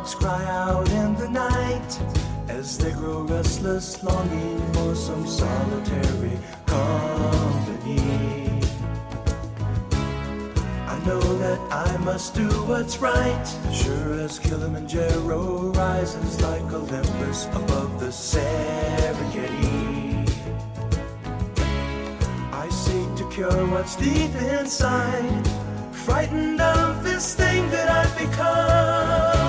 dogs cry out in the night as they grow restless, longing for some solitary company. I know that I must do what's right, sure as Kilimanjaro rises like Olympus above the Serengeti. I seek to cure what's deep inside, frightened of this thing that I've become.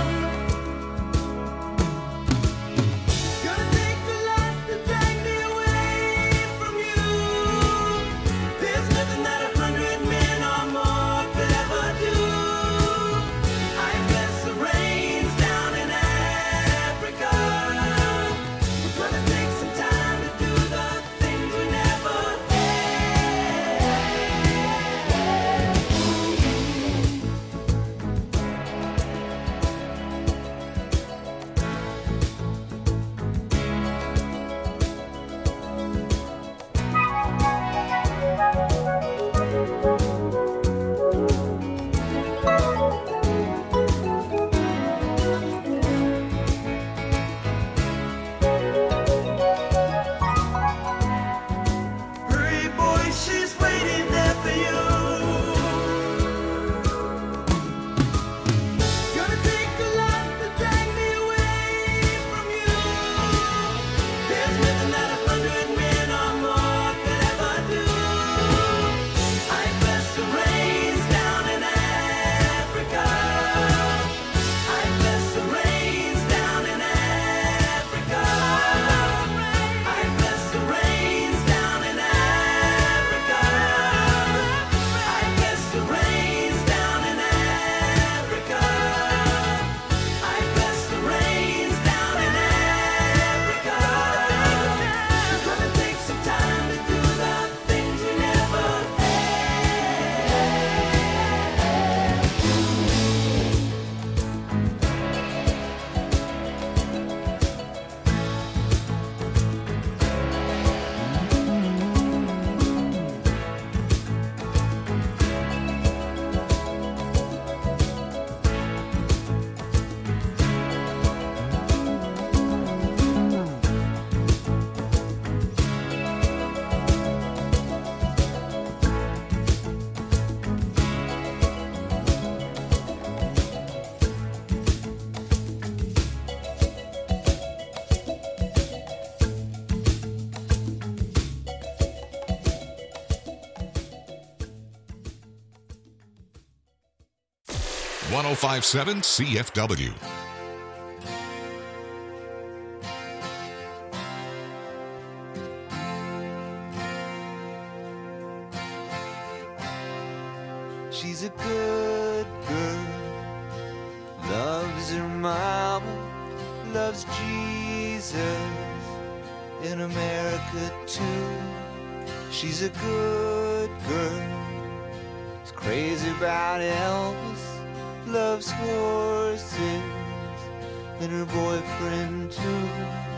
.1057 CFW. She's a good girl, loves her mama, loves Jesus, in America too. She's a good girl, is crazy about Elvis, loves horses, and her boyfriend too.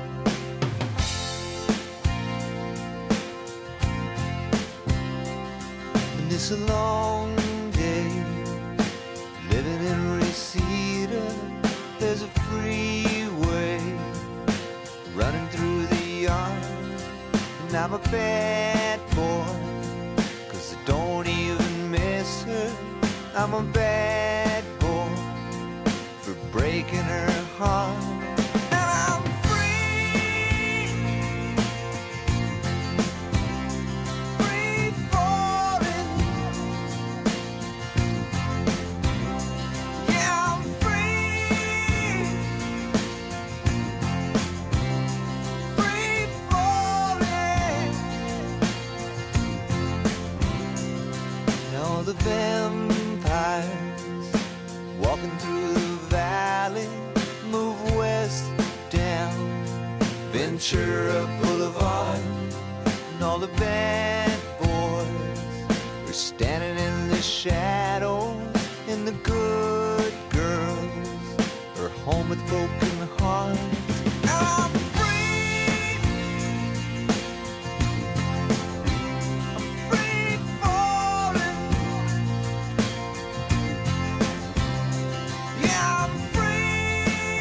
And it's a long day living in Reseda. There's a freeway running through the yard, and I'm a bad boy, 'cause I don't even miss her. I'm a bad boy for breaking her heart. And I'm free, free falling. Yeah, I'm free, free falling. Now the vampires walking through the valley move west down Ventura Boulevard, and all the bad boys are standing in the shadows, and the good girls are home with broken hearts. I'm free, I'm free falling. Yeah, I'm free,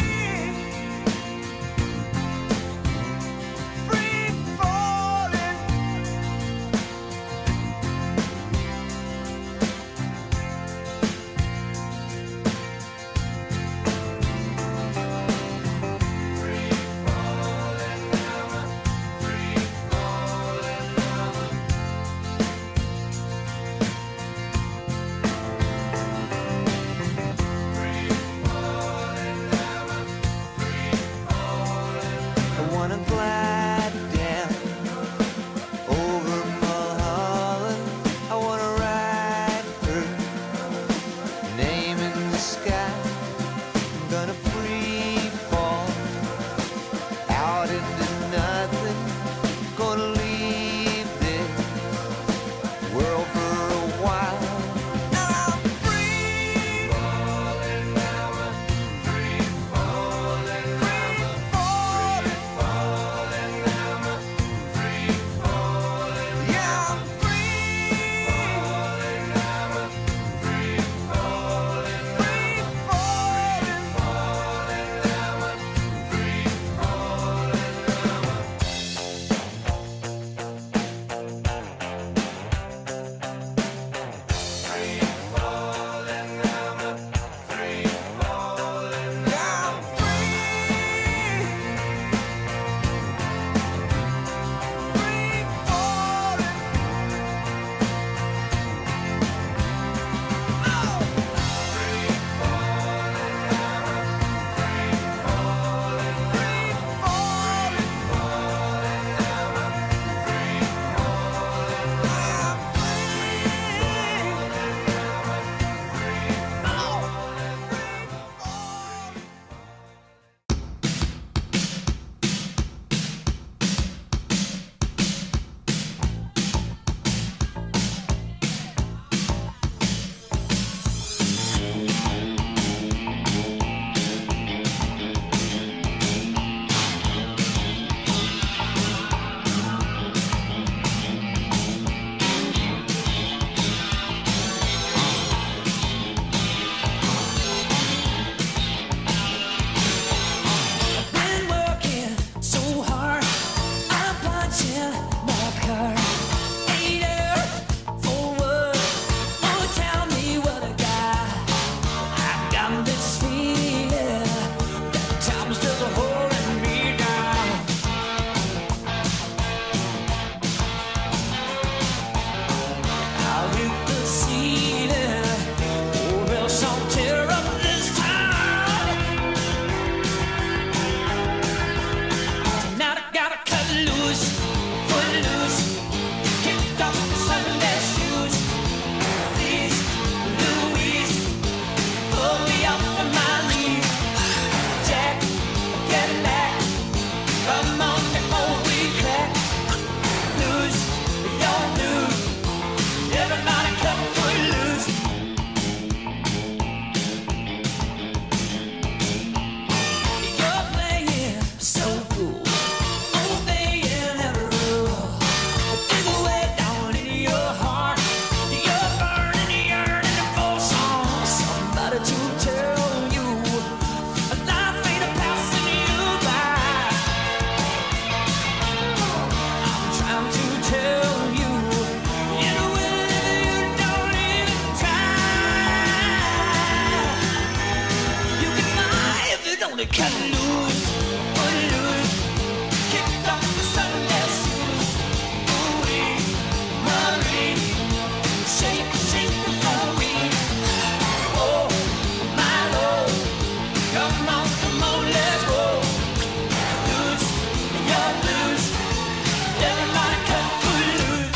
to cut loose, footloose. Kicked off the Sunday shoes. Ooh-wee, Marie. Shake, shake the floor. Oh, my Lord. Come on, let's go. Loose, you're loose. Everybody cut footloose.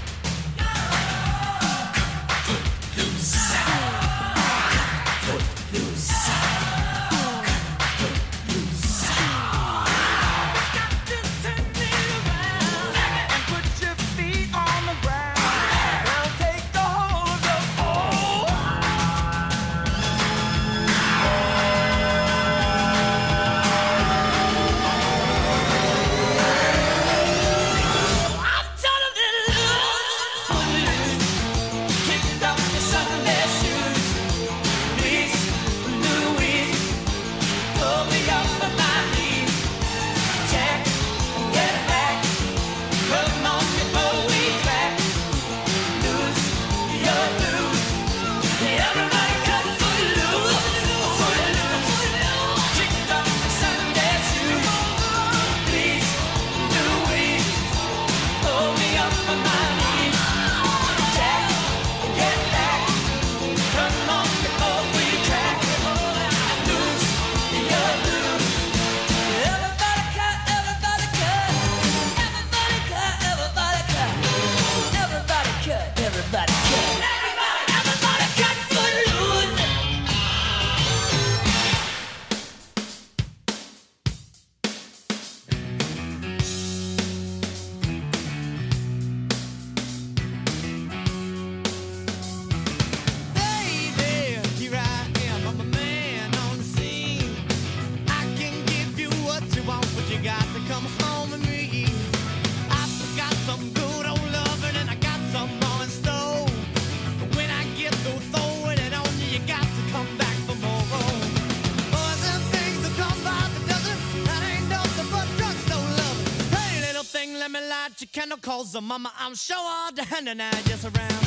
Cause mama, I'm sure all the hand and I just around.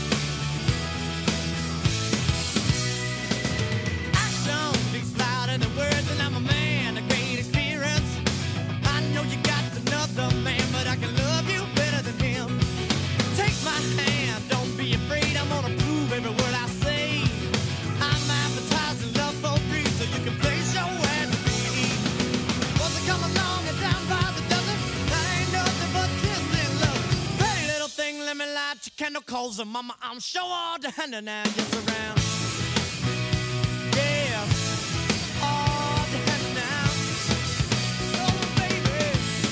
Action speaks louder than words, and I'm a man of great experience. I know you got another man, but I can love you better than him. Take my hand, don't be afraid. I'm gonna prove every word I say. I'm advertising love for free, so you can place your ad to me. Was it come along and down by the dozen? That ain't nothing but kissing love. Pretty little thing, let me light your candle, cause mama, I'm sure all the hand and I just around. Yeah, all the hand now. Oh, baby.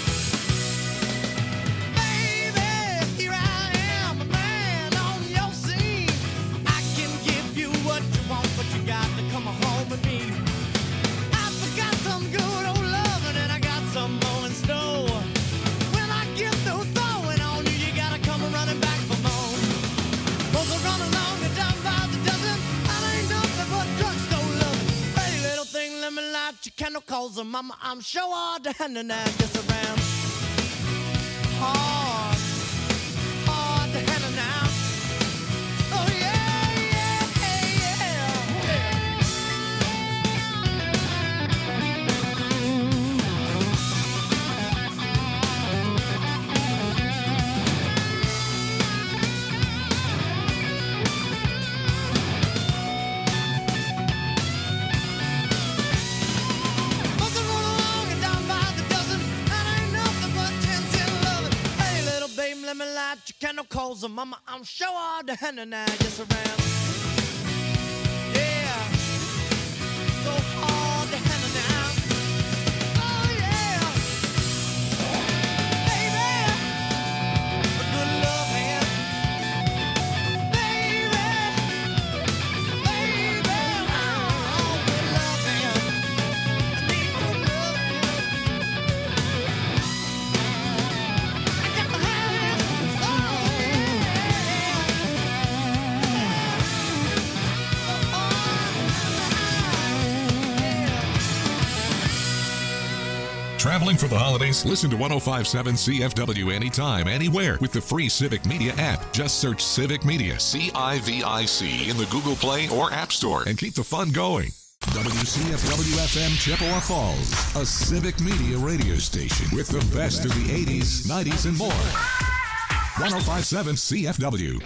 Baby, here I am, a man on your scene. I can give you what you want, but you got to come home with me. I forgot some good old loving, and I got some more in store. When I get through throwing on you, you gotta come running back for more. Won't run along and down by the dozen. I ain't nothing but drugstore loving. Pretty little thing, let me light your candle, cause mama, I'm sure all the hand and I just around. Hard, hard to handle now. Oh yeah, yeah, yeah. Must have run along and down by the dozen. That ain't nothing but 10 loving. Hey, little babe, let me light your candle, cause mama, I'm sure all the hand and I just around. Yeah, so hard to handle now. Oh yeah, baby, a good love hand. Baby, baby, oh, good love hand. I need good love hand. I got to have it. Oh Traveling for the holidays? Listen to 105.7 CFW anytime, anywhere with the free Civic Media app. Just search Civic Media, CIVIC, in the Google Play or App Store and keep the fun going. WCFW-FM Chippewa Falls, a civic media radio station with the best of the 80s, 90s, and more. 105.7 CFW.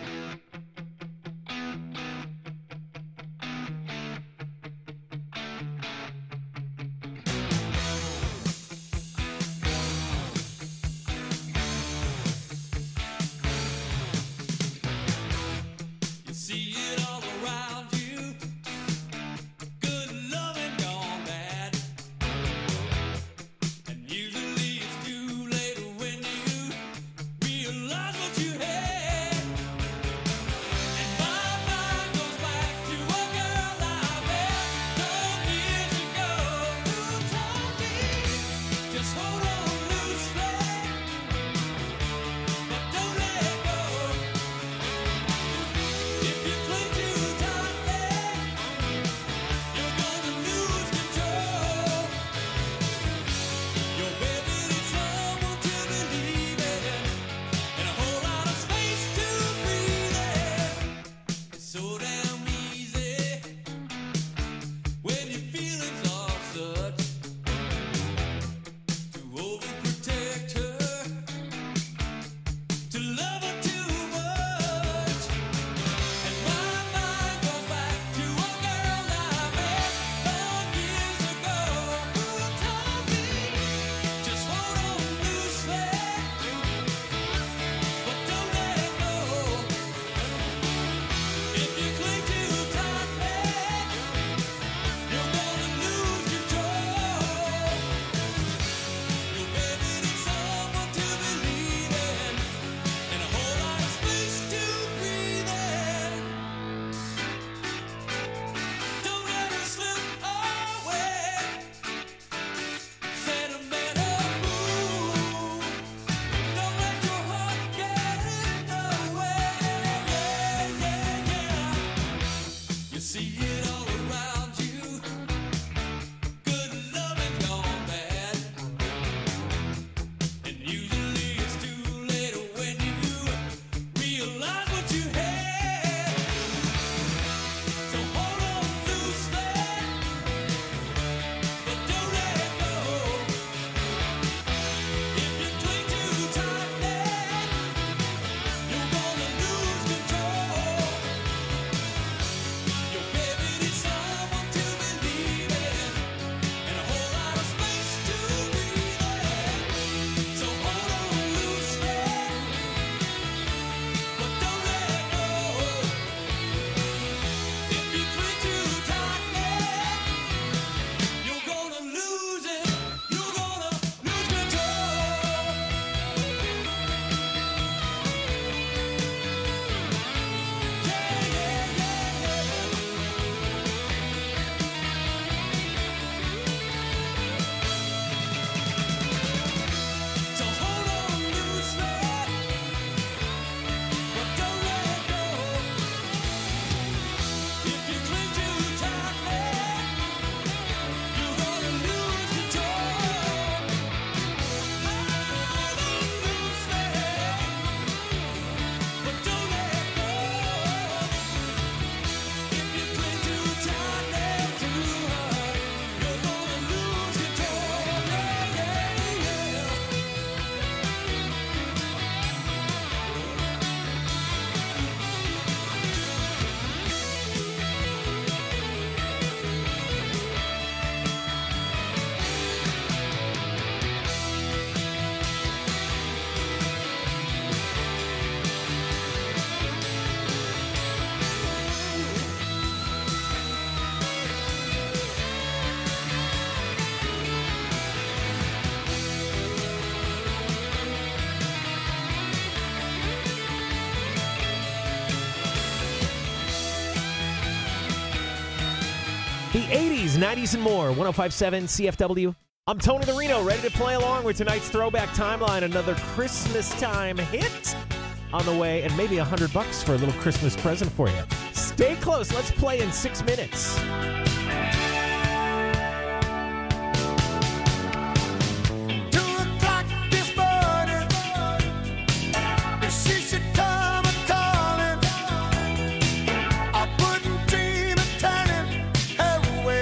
The 80s, 90s, and more. 105.7 CFW. I'm Tony the Reno, ready to play along with tonight's Throwback Timeline. Another Christmas time hit on the way, and maybe $100 for a little Christmas present for you. Stay close. Let's play in 6 minutes. Away.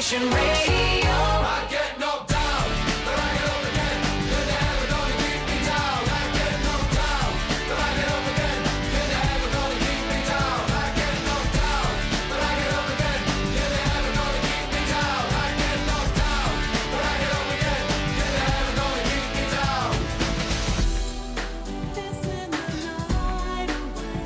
Nation Radio. I get knocked down, but I get up again. You're never gonna keep me down. I get knocked down, but I get up again. You're never gonna keep me down. I get knocked down, but I get up again. You're never gonna keep me down. I get knocked down, but I get up again. You're never gonna keep me down. It's in the night away.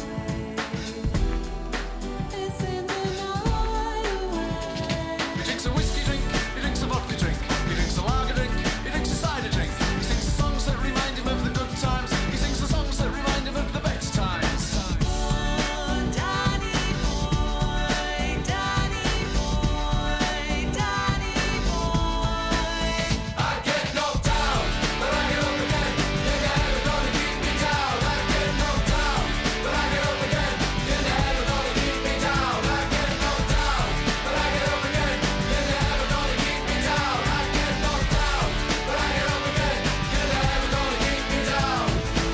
It's in the night away. He drinks a whiskey drink, he drinks a vodka drink, he drinks a lager drink, he drinks a cider drink. He sings the songs that remind him of the good times. He sings the songs that remind him of the better times. Oh, Danny boy, Danny boy, Danny boy. I get knocked down, but I get up again. You're never gonna keep me down. I get knocked down, but I get up again. You're never gonna keep me down. I get knocked down, but I get up again. You're never gonna keep me down. I get knocked down, but I get up again. You're never gonna keep me down.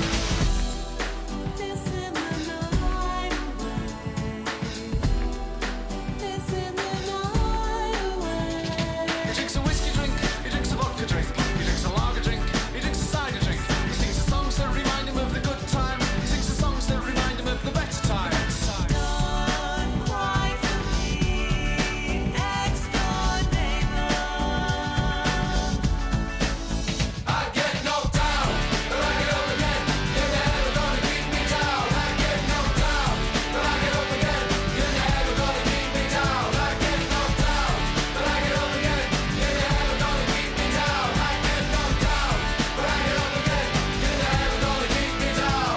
It's in the night away. It's in the night away. He drinks a whiskey drink, he drinks a vodka drink, he drinks a lager drink, he drinks a cider drink. He sings the songs that remind him of the good times. He sings the songs that remind him of the better times. Don't cry for me, ex-door neighbor. I get knocked down, but I get up again. You're never gonna keep me down. I get knocked down, but I get up again. You're never gonna keep me down. I get knocked down, but I get up again. You're never gonna keep me down. I get knocked down, but I get up again. You're never gonna keep me down.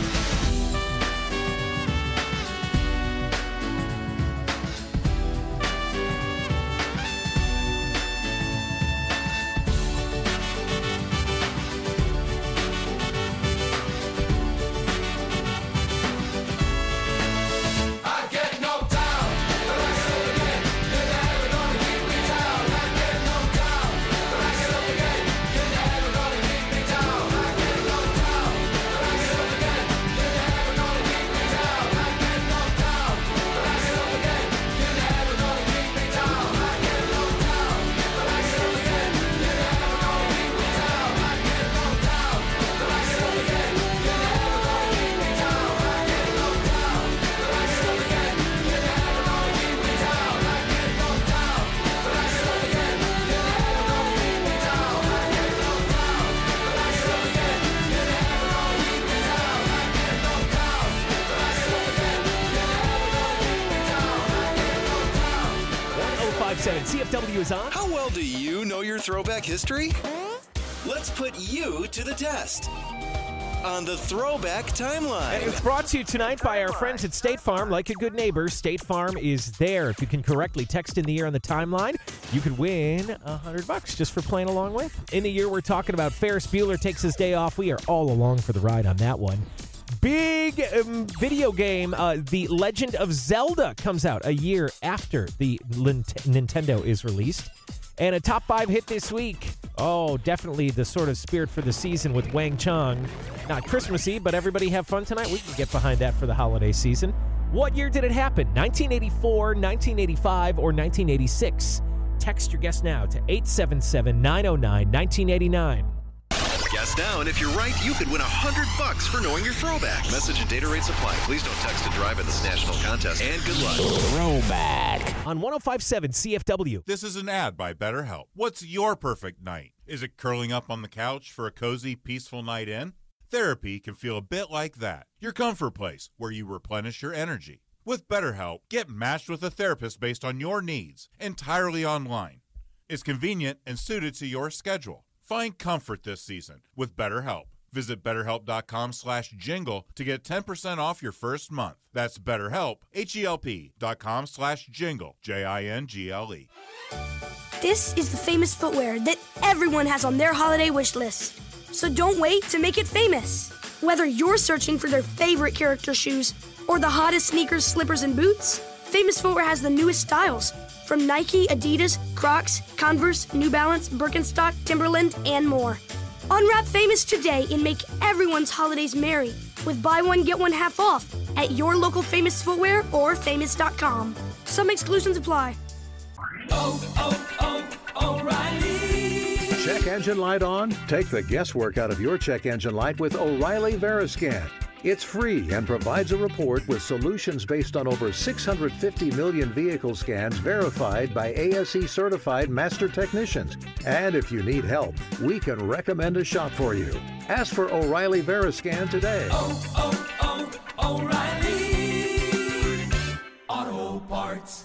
I get knocked down, but I get up again. You're never gonna keep me down. I get knocked down, but I get up again. You're never gonna keep me down. I get knocked down, but I get up again. You're never gonna keep me down. I get knocked down, but I get up again. You're never gonna keep me down. I get knocked down, but I get up again. You're never gonna keep me down. I get knocked down, but I get up again. You're never gonna keep me down. I get knocked down, but I get up again. You're never gonna keep me down. I get knocked down, but I get up again. You're never gonna keep me down. I get knocked down, but I get up again. You're never gonna keep me down. I get knocked down, but I get up again. You're never gonna keep me down. I get knocked down. 1057 CFW is on. How well do you know your throwback history? Let's put you to the test on the Throwback Timeline. It's brought to you tonight by our friends at State Farm. Like a good neighbor, State Farm is there. If you can correctly text in the year on the timeline, you could win $100 just for playing along with. In the year we're talking about, Ferris Bueller takes his day off. We are all along for the ride on that one. Big video game, The Legend of Zelda, comes out a year after the Nintendo is released. And a top 5 hit this week. Oh, definitely the sort of spirit for the season with Wang Chung. Not Christmassy, but everybody have fun tonight. We can get behind that for the holiday season. What year did it happen? 1984, 1985, or 1986? Text your guess now to 877-909-1989. Guess now, and if you're right, you could win $100 for knowing your throwback. Message and data rates apply. Please don't text and drive in this national contest. And good luck. Throwback on 1057 CFW. This is an ad by BetterHelp. What's your perfect night? Is it curling up on the couch for a cozy, peaceful night in? Therapy can feel a bit like that. Your comfort place, where you replenish your energy. With BetterHelp, get matched with a therapist based on your needs, entirely online. It's convenient and suited to your schedule. Find comfort this season with BetterHelp. Visit BetterHelp.com/jingle to get 10% off your first month. That's BetterHelp, HELP.com/jingle, JINGLE. This is the famous footwear that everyone has on their holiday wish list. So don't wait to make it famous. Whether you're searching for their favorite character shoes or the hottest sneakers, slippers, and boots, Famous Footwear has the newest styles from Nike, Adidas, Crocs, Converse, New Balance, Birkenstock, Timberland, and more. Unwrap Famous today and make everyone's holidays merry with buy one, get one half off at your local Famous Footwear or famous.com. Some exclusions apply. O'Reilly. Check engine light on? Take the guesswork out of your check engine light with O'Reilly Veriscan. It's free and provides a report with solutions based on over 650 million vehicle scans verified by ASE certified master technicians. And if you need help, we can recommend a shop for you. Ask for O'Reilly Veriscan today. O'Reilly Auto Parts.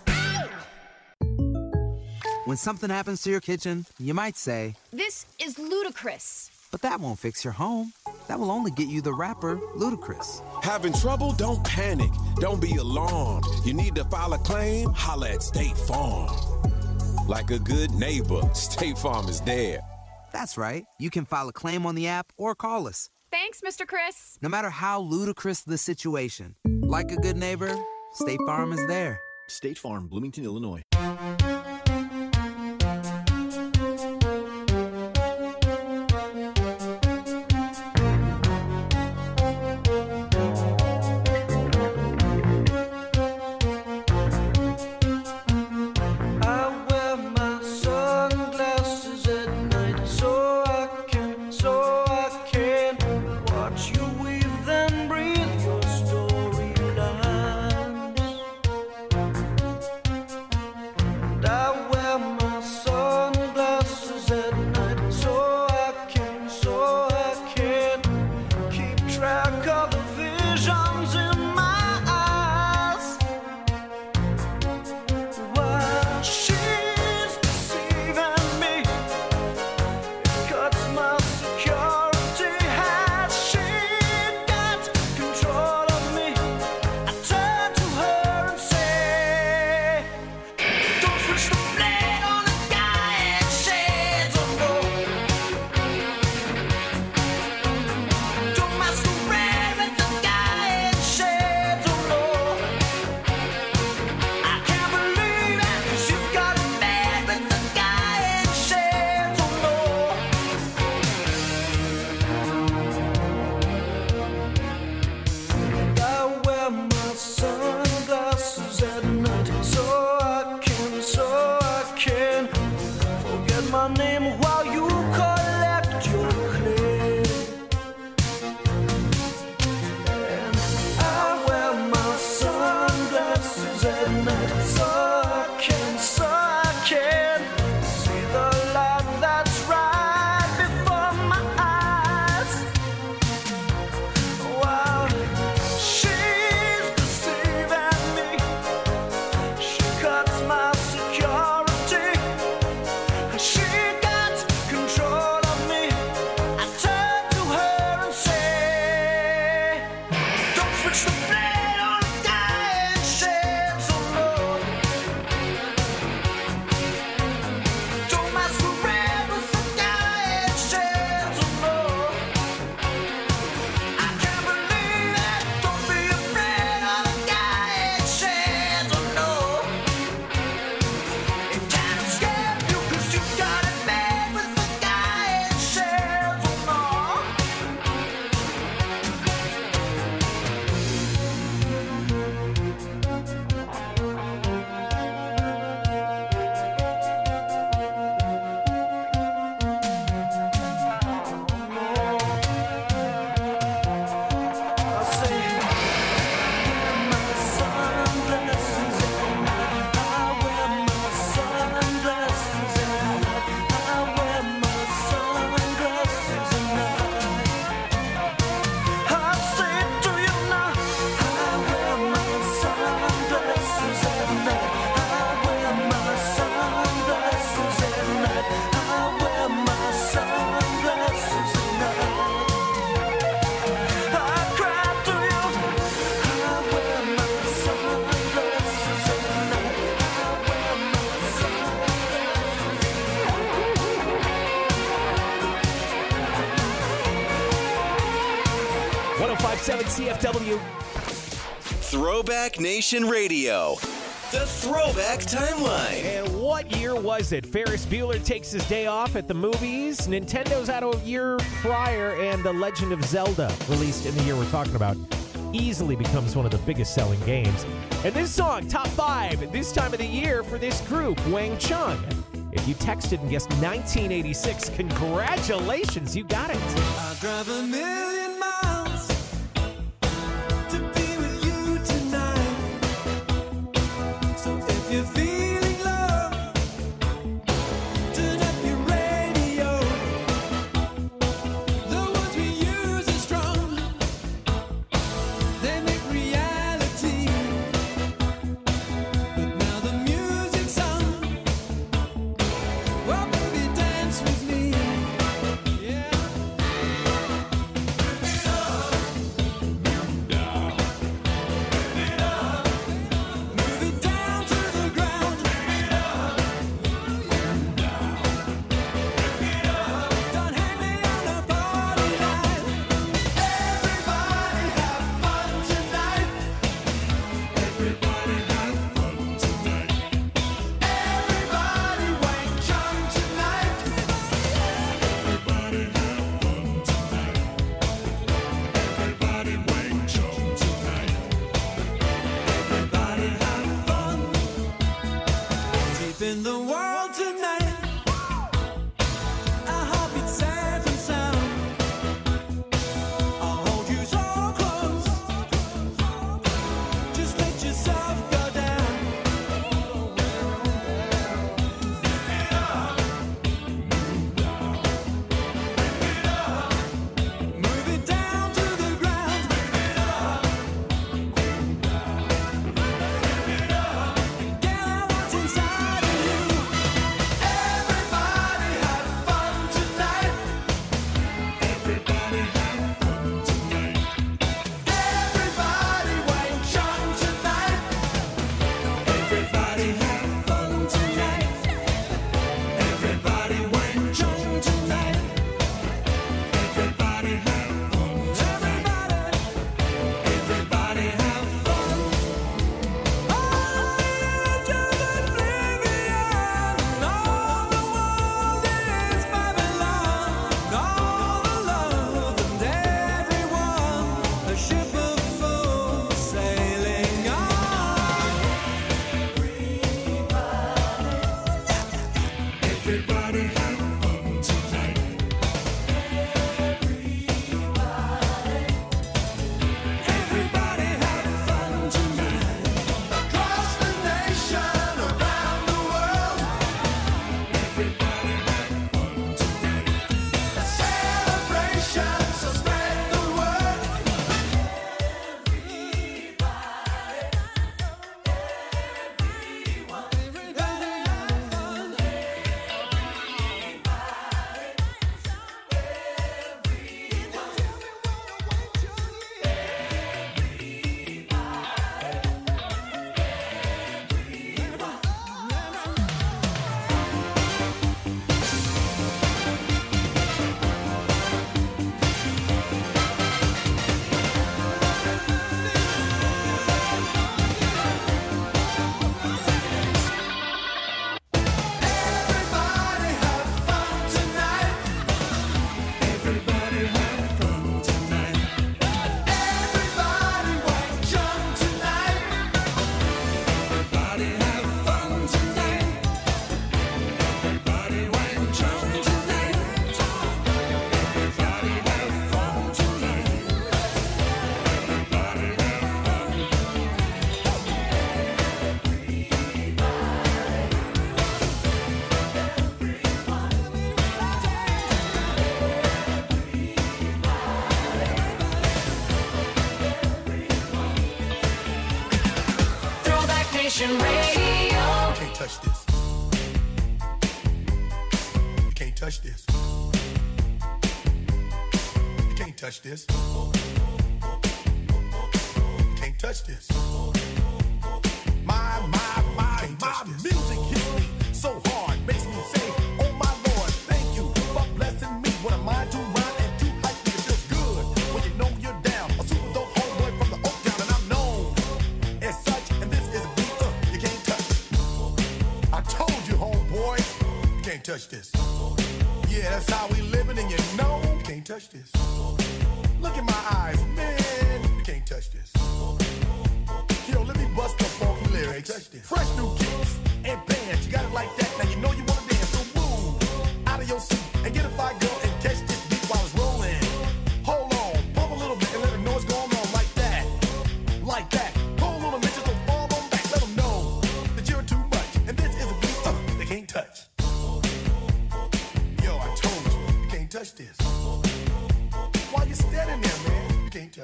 When something happens to your kitchen, you might say, This is ludicrous. but that won't fix your home. That will only get you the rapper, Ludacris. Having trouble? Don't panic. Don't be alarmed. You need to file a claim? Holla at State Farm. Like a good neighbor, State Farm is there. That's right. You can file a claim on the app or call us. Thanks, Mr. Chris. No matter how ludicrous the situation, like a good neighbor, State Farm is there. State Farm, Bloomington, Illinois. I wear my sunglasses at night so I can watch you weave and breathe your storylines. And I wear my sunglasses at night so I can keep track of the visions in my eyes. While she's deceiving me, it cuts my security. Has she got control of me? I turn to her and say, don't switch the blade on a guy in shades of gold. Don't masquerade with the guy in shades of gold. I can't believe it, 'cause you've got a man with the guy in shades of gold. I wear my sunglasses at night so I can forget my name while you collect your clay. And I wear my sunglasses at night so I can see the light that's right before my eyes. While she's deceiving me, she cuts my security. She got control of me. I turn to her and say, don't switch the blade on a guy in shades of gold. Don't masquerade with the guy in shades of gold. I can't believe it. Don't be afraid of the guy in shades of gold. It can't escape you 'cause you got it made with the guy in shades of gold. I say, my sunglasses at night. I wear my sunglasses at night. I wear my sunglasses at night. I say to you now, I wear my sunglasses at night. I wear my sunglasses at night. I wear my sunglasses at night. I cry to you. I wear my sunglasses at night. I wear my One 1057 CFW. Throwback Nation Radio. The Throwback Timeline. And what year was it? Ferris Bueller takes his day off at the movies. Nintendo's out a year prior, and The Legend of Zelda released in the year we're talking about. easily becomes one of the biggest selling games. And this song, top 5 this time of the year for this group, Wang Chung. If you texted and guessed 1986, congratulations, you got it. I drive a million miles to be with you tonight. So if you're feeling love, turn up your radio. The words we use are strong. They make reality. But now the music's on. Well, baby, dance with me. Yeah. Move it down to the ground. Don't hang me on a party line. Everybody have fun tonight. Everybody have fun tonight. Everybody Wang Chung tonight. Everybody have fun tonight. Everybody Wang Chung tonight. Everybody have fun. Deep in the world tonight. Our heartbeat safe and sound. I'll hold you so close. Just let yourself go down. Move it down to the ground. Get out what's inside of you. Everybody have fun tonight. Everybody have fun tonight. Everybody Wang Chung tonight. Everybody have fun tonight. Everybody Wang Chung tonight. Everybody have fun tonight. Everybody have fun. Into oblivion. All the world is Babylon. All the love and everyone. A ship of fools sailing on. Everybody have fun tonight. Everybody have fun tonight. Across the nation, around the world. Everybody have fun tonight. A celebration, so spread the word. Everybody have fun tonight. Everybody have fun tonight. Everybody Wang Chung tonight. Everybody have fun tonight. Everybody Wang Chung tonight. Everybody have fun tonight. Everybody have Throwback Nation Radio. You can't touch this. You can't touch this. You can't touch this. You can't touch this. My music hits me so hard, makes me say, oh my Lord, thank you for blessing me. What a mind to rhyme and to hype me, it feels good when you know you're down. A super dope homeboy from the Oak Town, and I'm known as such. And this is a beat you can't touch. I told you, homeboy, you can't touch this. Yeah, that's how we living, and you know you can't touch this. Look in my eyes, man, you can't touch this.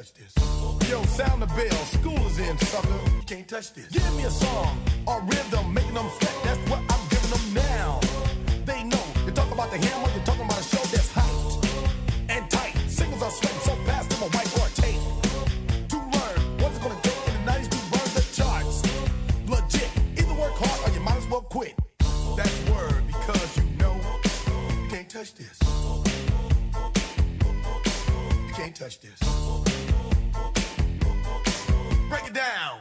touch this. Yo, sound the bell. School is in, sucker. You can't touch this. Give me a song or rhythm, making them sweat. That's what I'm giving them now. They know. You talk about the hammer, you're talking about a show that's hyped and tight. Singles are sweating so fast, them a white or a tape. To learn what's it gonna take in the 90s to burn the charts. Legit. Either work hard or you might as well quit. That's word because you know you can't touch this. You can't touch this. Break it down.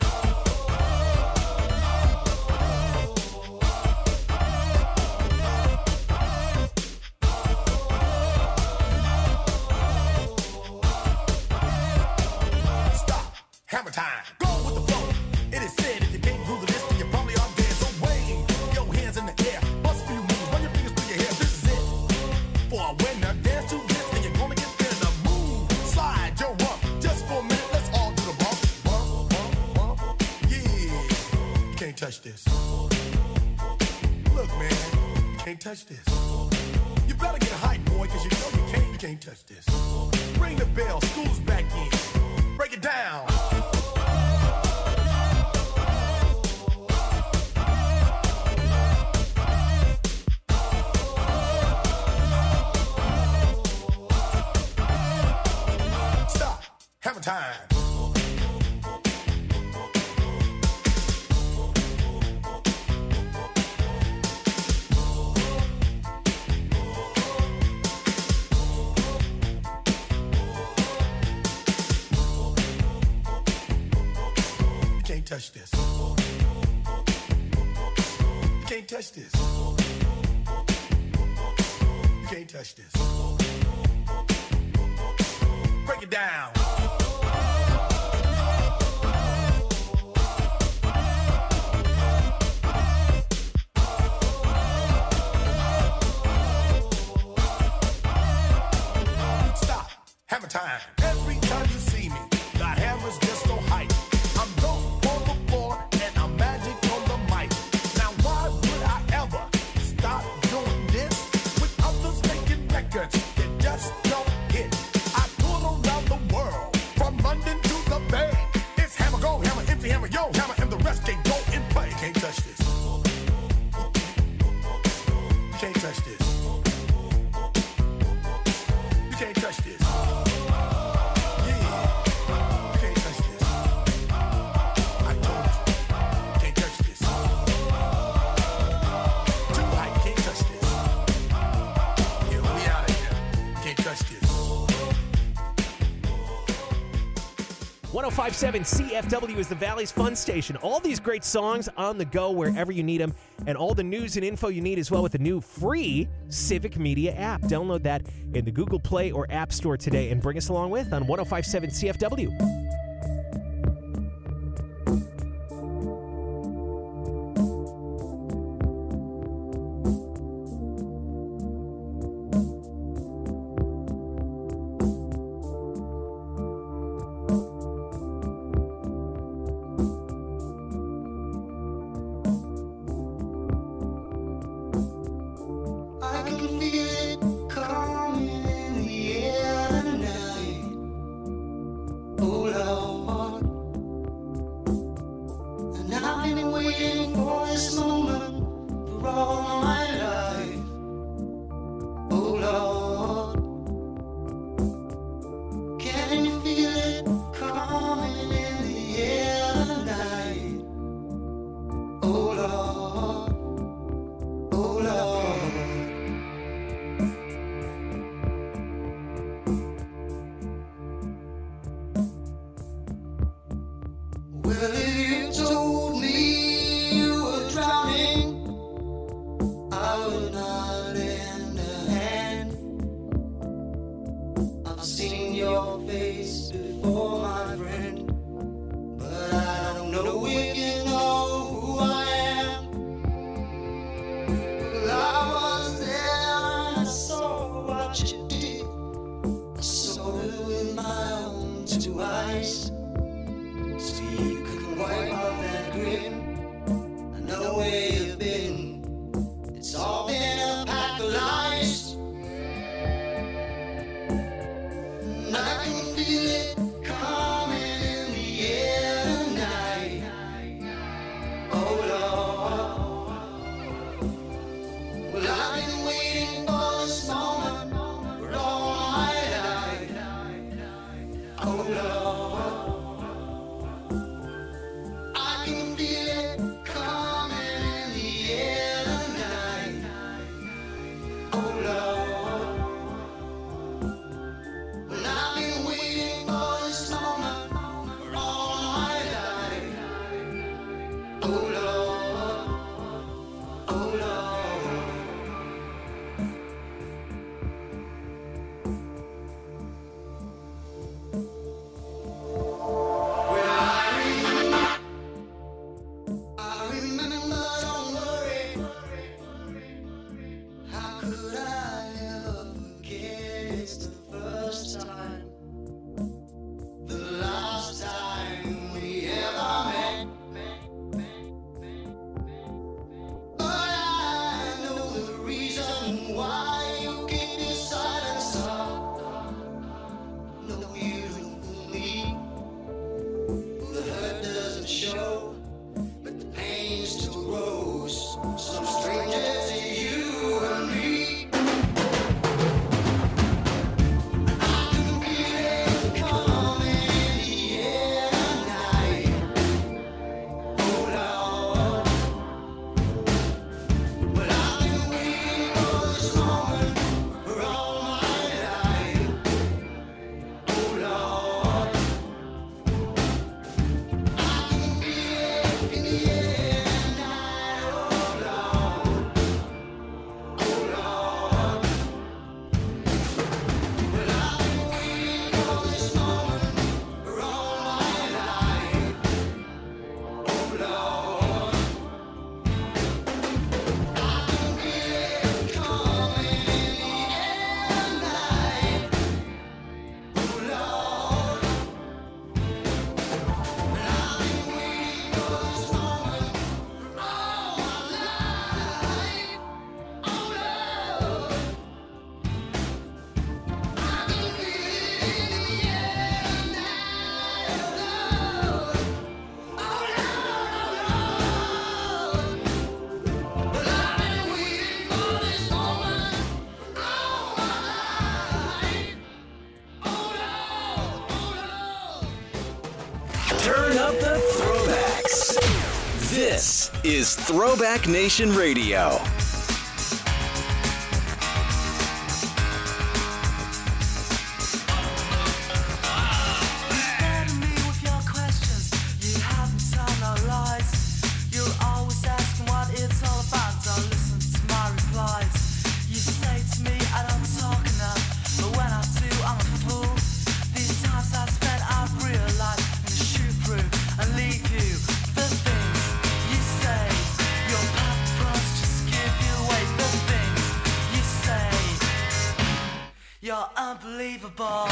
Stop. Hammer time. Go with the flow. It is said if you can't groove the list, then you probably are dead. So wave your hands in the air. Bust a few moves. Run your fingers through your hair. This is it. For a winner, dance to this, and you're gonna get there. The move, slide your rump. Just for a minute, let's all do the bump. Bump, bump, bump. Yeah. You can't touch this. Look, man. You can't touch this. You better get hype, boy, because you know you can't touch this. Ring the bell. School's back in. Break it down. Stop. Hammer time. You can't touch this. You can't touch this. You can't touch this. Break it down. Stop. Hammer time. Every time you see me, the hammer's just so hype. I'm dope on the floor and I'm magic on the mic. Now why would I ever stop doing this with others making records that just don't hit? I tour around the world from London to the Bay. It's hammer go, hammer empty, hammer yo, hammer, and the rest can go and play. You can't touch this. You can't touch this. You can't touch this. Touch this. 1057 CFW is the Valley's fun station. All these great songs on the go wherever you need them, and all the news and info you need as well with the new free Civic Media app. Download that in the Google Play or App Store today and bring us along with on 1057 CFW. I can feel it coming in the air tonight. Oh Lord, and I've been waiting for this moment for all my life. Oh Lord, can you feel it coming in the air tonight? Oh Lord, oh Lord. Well, if you told me you were drowning, I would not lend a hand. I've seen your face before, my friend, but I don't know if you know who I am. Well, I was there and I saw what you did. I saw it with my own two eyes. So you could wipe off that grin. I know where you've been. It's all been a pack of lies. And I can feel it coming. close, some stranger to you and me. I can feel it coming in the air tonight. Oh Lord, but I've been waiting for this moment for all my life. Oh Lord, I can feel it in the air tonight. Oh Lord, oh Lord, but I've been waiting for this moment for all my life. Oh Lord, I can feel it coming in the air tonight. Oh Lord, but I've been waiting for this moment for all my life. Oh Lord, I can feel it in the air tonight. Oh Lord, but I've been waiting for this moment all my life. Oh Lord. Turn up the throwbacks. This is Throwback Nation Radio. Better me with your questions. You haven't told no lies. You're always asking what it's all about. Don't listen to my replies. You say to me I don't talk enough, but when I do, I'm a fool. These times I've spent, I've realized I'm gonna shoot through and leave you. The things you say, your purpose just give you away. The things you say, you're unbelievable.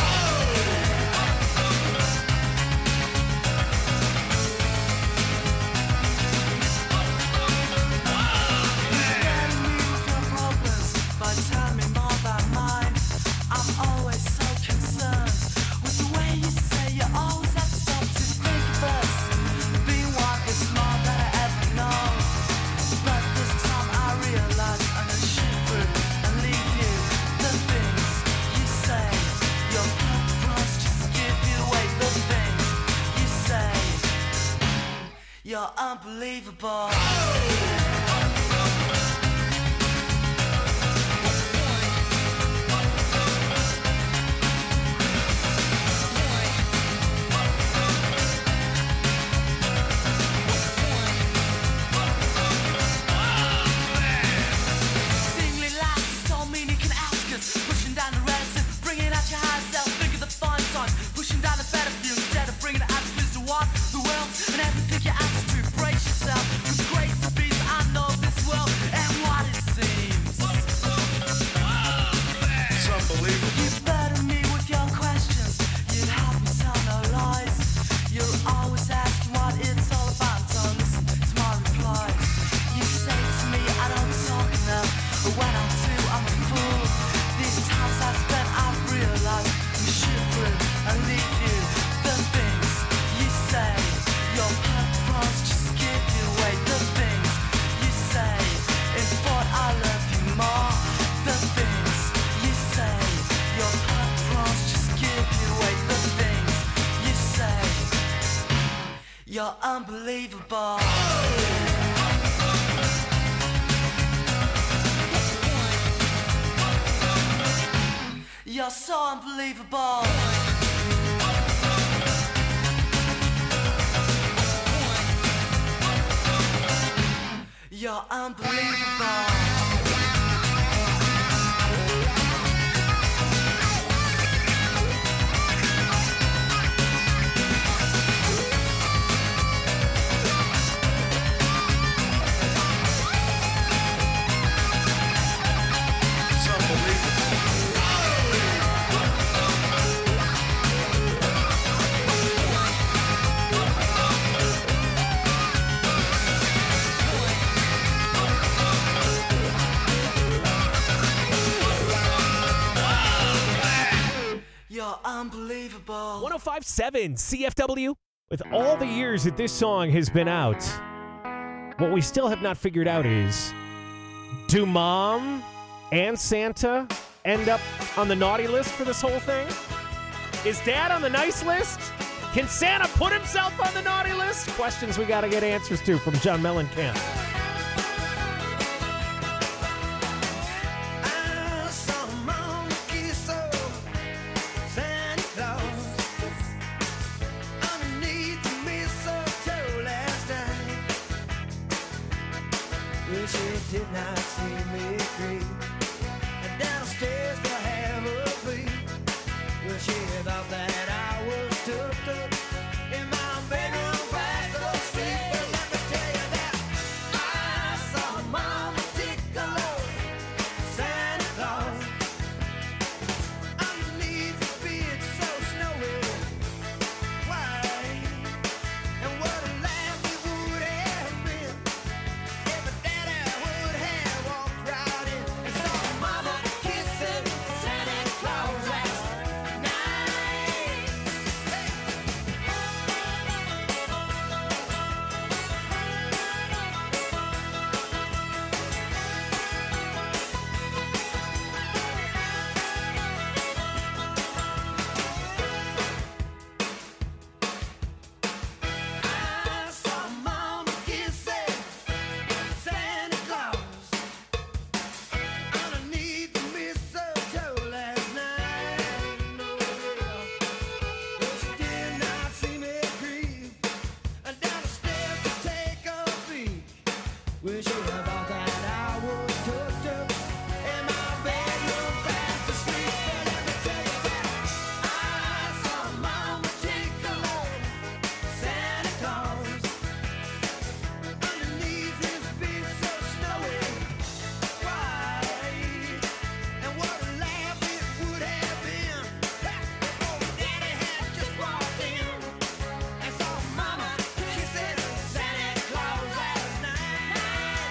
By telling me more about mine, I'm always so concerned with the way you say you always have to stop to think of us. Being one is more than I ever know, but this time I realize I'm gonna shoot through and leave you. The things you say, your purpose just give you away. The things you say, you're unbelievable. Singly lasses don't mean you can ask us. Pushing down the relative, bringing out your high self. Think of the fine sign. Pushing down the better view instead of bringing the attitudes to what the world and everything you ask to. Brace yourself with grace to be. I know this world and what it seems. It's unbelievable. You better me with your questions. You haven't told no lies. You're always asking what it's all about. Don't listen to my replies. You say to me I don't talk enough, but when I do, I'm a fool. These times I've spent, I've realized I'm shoot through and leave you. The things you say, your purpose just give you away. The things you say, in thought I love you more. The things you say, your purpose just give you away. The things you say, you're unbelievable. You're so unbelievable. You're unbelievable. It's You're unbelievable. 105.7 CFW. With all the years that this song has been out, What we still have not figured out is, do Mom and Santa end up on the naughty list for this whole thing? Is Dad on the nice list? Can Santa put himself on the naughty list? Questions we got to get answers to from John Mellencamp. I saw Mama kiss Santa Claus underneath the mistletoe last night. Well, she did not see me creep downstairs to have a peek. Well, she thought that I was tucked up in my bedroom fast asleep. But let me tell you that I saw Mama tickle Santa Claus underneath the bed so snowy white. And what a laugh it would have been if a daddy would have walked right in and saw Mama kissing Santa Claus last night. I saw Mama kissing Santa Claus underneath the mistletoe last night. No, girl, well, she did not see me creep down the stairs to take a peek. Well, she thought that I was tucked up in my bedroom fast asleep. But let me tell you that I saw Mama tickle Santa Claus underneath his big so snowy white. And what a laugh it would have been if old Daddy had just walked in and saw Mama kissing Santa Claus last night.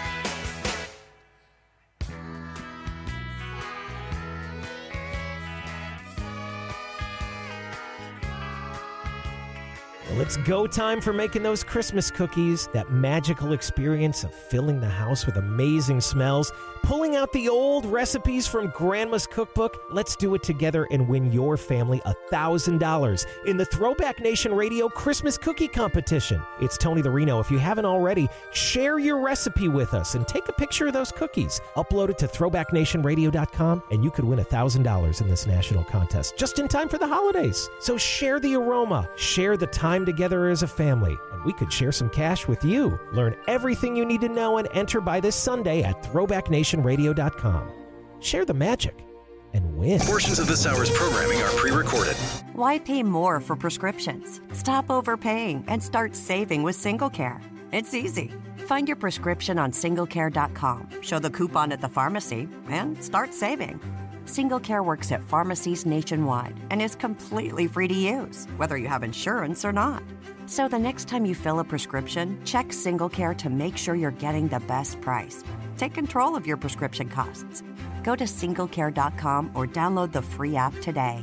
Well, it's go time for making those Christmas cookies, that magical experience of filling the house with amazing smells, pulling out the old recipes from Grandma's cookbook. Let's do it together and win your family $1,000 in the Throwback Nation Radio Christmas Cookie Competition. It's Tony the Reno. If you haven't already, share your recipe with us and take a picture of those cookies. Upload it to throwbacknationradio.com and you could win $1,000 in this national contest just in time for the holidays. So share the aroma, share the time together as a family, and we could share some cash with you. Learn everything you need to know and enter by this Sunday at throwbacknationradio.com. Share the magic and win. Portions of this hour's programming are pre-recorded. Why pay more for prescriptions? Stop overpaying and start saving with SingleCare. It's easy. Find your prescription on singlecare.com, show the coupon at the pharmacy, and start saving. SingleCare works at pharmacies nationwide and is completely free to use, whether you have insurance or not. So the next time you fill a prescription, check SingleCare to make sure you're getting the best price. Take control of your prescription costs. Go to singlecare.com or download the free app today.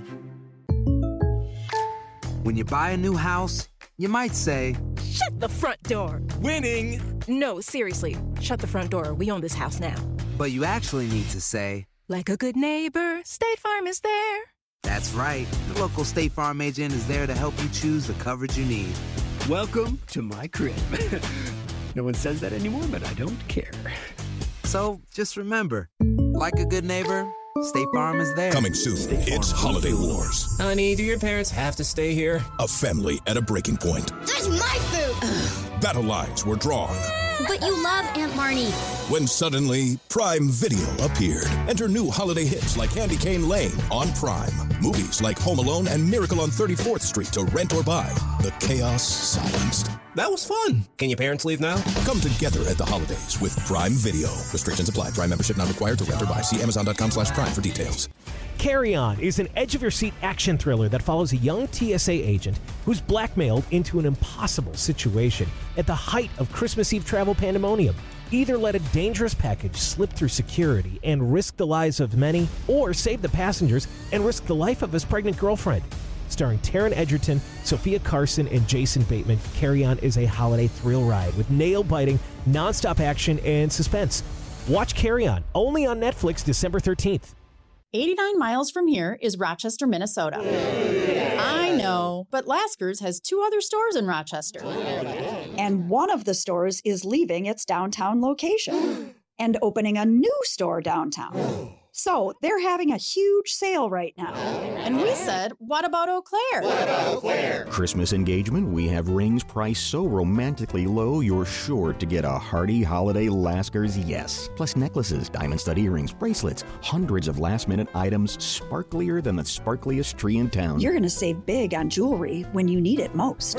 When you buy a new house, you might say, Shut the front door. winning, No, seriously. Shut the front door. We own this house now. but you actually need to say, Like a good neighbor, State Farm is there. that's right. The local State Farm agent is there to help you choose the coverage you need. Welcome to my crib. No one says that anymore, but I don't care. So just remember, like a good neighbor, State Farm is there. Coming soon, it's Holiday Wars. Honey, do your parents have to stay here? A family at a breaking point. That's my food! Battle lines were drawn. But you love Aunt Marnie. When suddenly, Prime Video appeared. Enter new holiday hits like Candy Cane Lane on Prime. Movies like Home Alone and Miracle on 34th Street to rent or buy. The chaos silenced. That was fun. Can your parents leave now? Come together at the holidays with Prime Video. Restrictions apply. Prime membership not required to rent or buy. See Amazon.com/Prime for details. Carry On is an edge-of-your-seat action thriller that follows a young TSA agent who's blackmailed into an impossible situation at the height of Christmas Eve travel pandemonium. Either let a dangerous package slip through security and risk the lives of many, or save the passengers and risk the life of his pregnant girlfriend. Starring Taron Egerton, Sophia Carson, and Jason Bateman, Carry On is a holiday thrill ride with nail-biting, nonstop action and suspense. Watch Carry On, only on Netflix December 13th. 89 miles from here is Rochester, Minnesota. I know, but Lasker's has 2 other stores in Rochester. And one of the stores is leaving its downtown location and opening a new store downtown. So they're having a huge sale right now. And we said, what about Eau Claire? Christmas engagement, we have rings priced so romantically low, you're sure to get a hearty holiday Lasker's yes. Plus necklaces, diamond stud earrings, bracelets, hundreds of last-minute items, sparklier than the sparkliest tree in town. You're going to save big on jewelry when you need it most.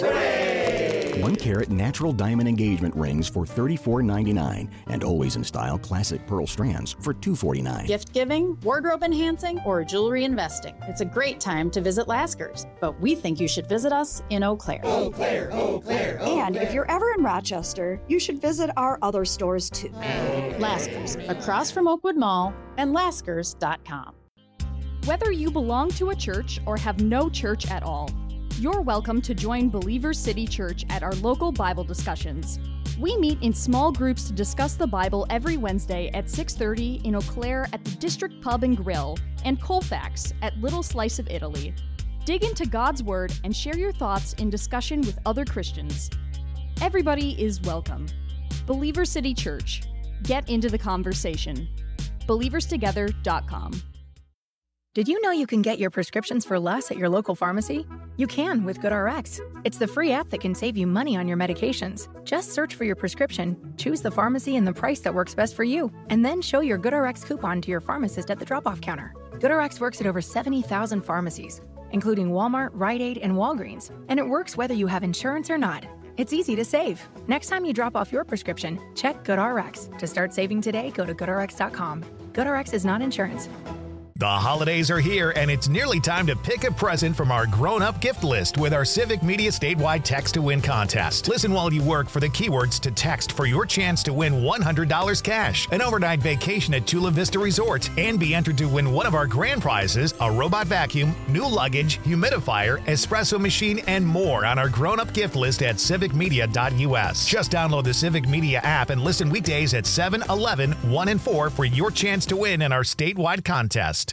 1-carat natural diamond engagement rings for $34.99 and always in style classic pearl strands for $249. Gift giving, wardrobe enhancing, or jewelry investing. It's a great time to visit Lasker's, but we think you should visit us in Eau Claire. Eau Claire, Eau Claire, Eau Claire. And if you're ever in Rochester, you should visit our other stores too. Lasker's, across from Oakwood Mall, and Laskers.com. Whether you belong to a church or have no church at all, you're welcome to join Believer City Church at our local Bible discussions. We meet in small groups to discuss the Bible every Wednesday at 6:30 in Eau Claire at the District Pub and Grill and Colfax at Little Slice of Italy. Dig into God's Word and share your thoughts in discussion with other Christians. Everybody is welcome. Believer City Church. Get into the conversation. BelieversTogether.com. Did you know you can get your prescriptions for less at your local pharmacy? You can with GoodRx. It's the free app that can save you money on your medications. Just search for your prescription, choose the pharmacy and the price that works best for you, and then show your GoodRx coupon to your pharmacist at the drop-off counter. GoodRx works at over 70,000 pharmacies, including Walmart, Rite Aid, and Walgreens, and it works whether you have insurance or not. It's easy to save. Next time you drop off your prescription, check GoodRx. To start saving today, go to GoodRx.com. GoodRx is not insurance. The holidays are here, and it's nearly time to pick a present from our grown-up gift list with our Civic Media statewide Text to Win contest. Listen while you work for the keywords to text for your chance to win $100 cash, an overnight vacation at Chula Vista Resort, and be entered to win one of our grand prizes, a robot vacuum, new luggage, humidifier, espresso machine, and more on our grown-up gift list at civicmedia.us. Just download the Civic Media app and listen weekdays at 7, 11, 1, and 4 for your chance to win in our statewide contest.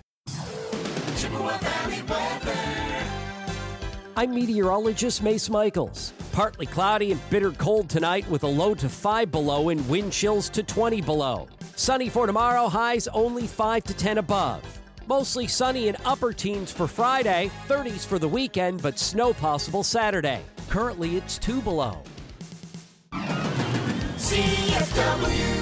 I'm meteorologist Mace Michaels. Partly cloudy and bitter cold tonight with a low to 5 below and wind chills to 20 below. Sunny for tomorrow, highs only 5 to 10 above. Mostly sunny and upper teens for Friday, 30s for the weekend, but snow possible Saturday. Currently, it's 2 below. CFW.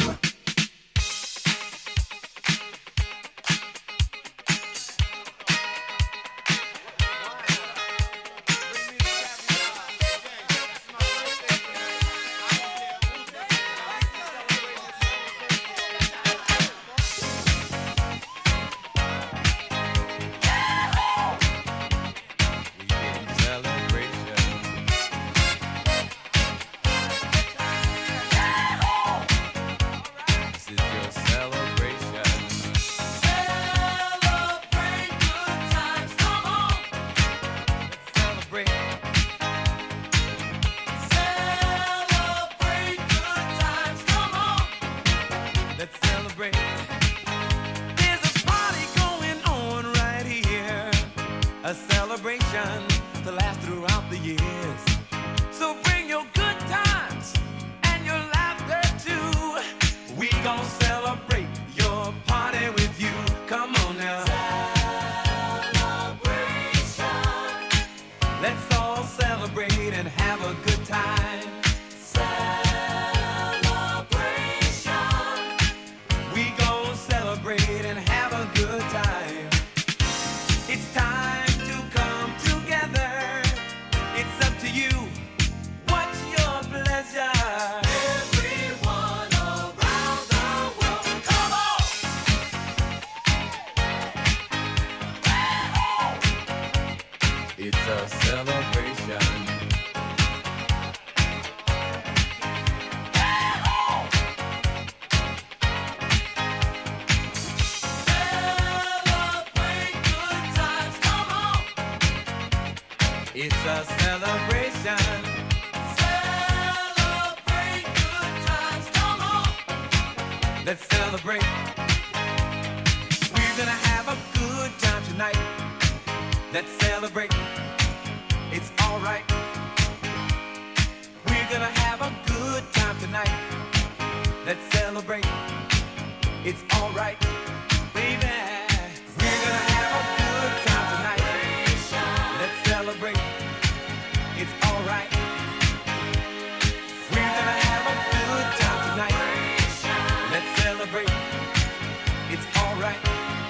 It's a celebration. Celebrate good times, come on. Let's celebrate. We're gonna have a good time tonight. Let's celebrate. It's alright. We're gonna have a good time tonight. Let's celebrate. It's alright, baby. We're gonna have a good time tonight. Let's celebrate. It's alright. We're gonna have a good time tonight. Let's celebrate. It's alright.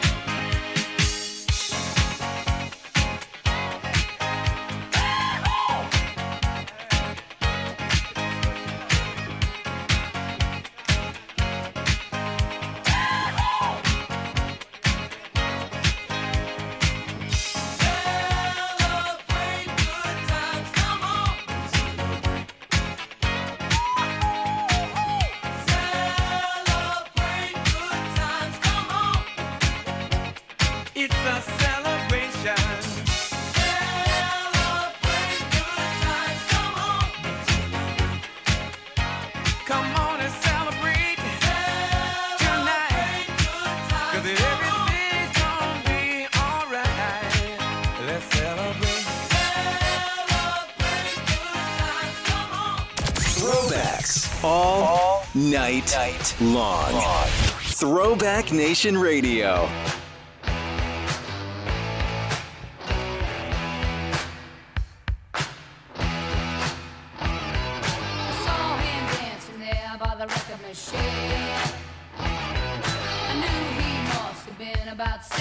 It's a celebration. Celebrate good times, come on. Come on and celebrate tonight. 'Cause everything's gonna be alright. Let's celebrate. Throwbacks all night long. Throwback Nation Radio. I saw him dancing there by the record machine. I knew he must have been about